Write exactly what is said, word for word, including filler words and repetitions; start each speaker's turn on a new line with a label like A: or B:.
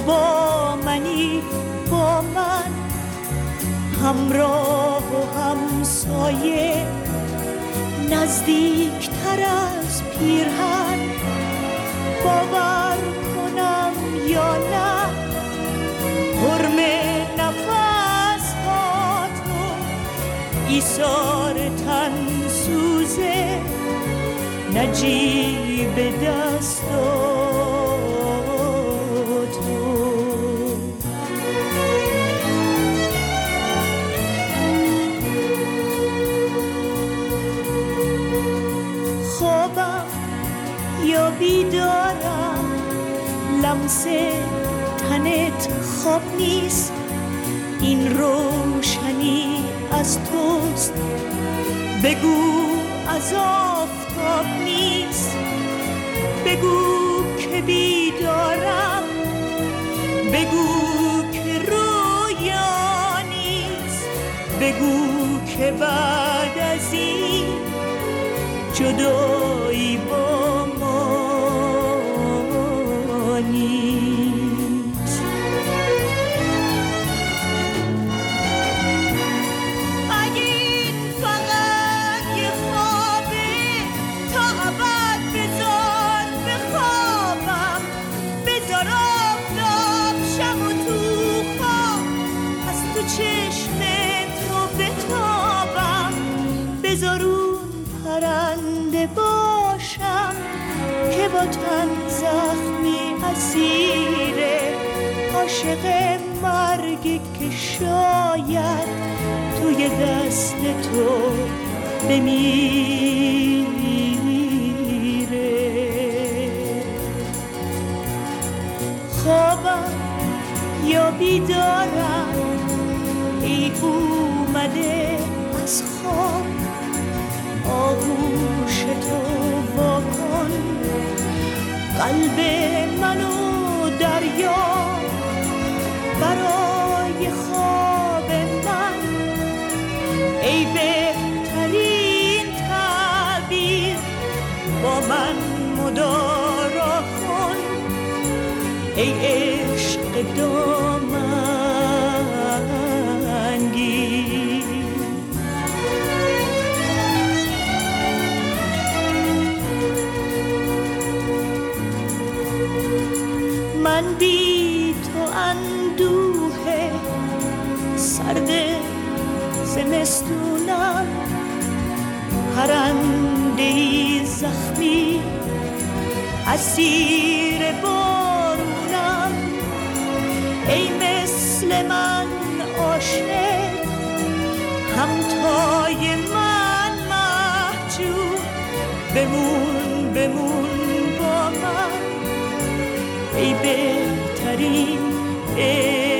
A: با منی، با من همراه و همسایه، نزدیکتر از پیرهن. باور کنم یا نه، حرم نفس ها تو، ایثار تن سوزه، نجیب دستا تو. خوابم یا بیدارم، لمس تنت خواب نیست، این روشنی از توست. بگو از آفتاب نیست، بگو که بیدارم، بگو که رویا نیست، بگو که بعد از این جدایی با ما نیست. اگه این فقط یه خوابه، تا ابد بذار بخوابم، بذار آفتاب شم و تو خواب از تو چشم تو بتابم، بذار اون پرنده باشم که با تن زخمی اسیره، عاشق مرگی که شاید توی دست تو بمیره. خوابم یا بیدارم، ای اومده از خواب، آغوش تو واکن، قلب منو دریا برای خواب من، ای بهترین تعبیر با من مدارا کن، ای عشق دامنگیر. من بی تو اندوه سرد زمستونم، پرنده‌ای زخمی اسیر بارونم، ای مثل من عاشق همتای من محجوب، بمون بمون با من، ای بهترین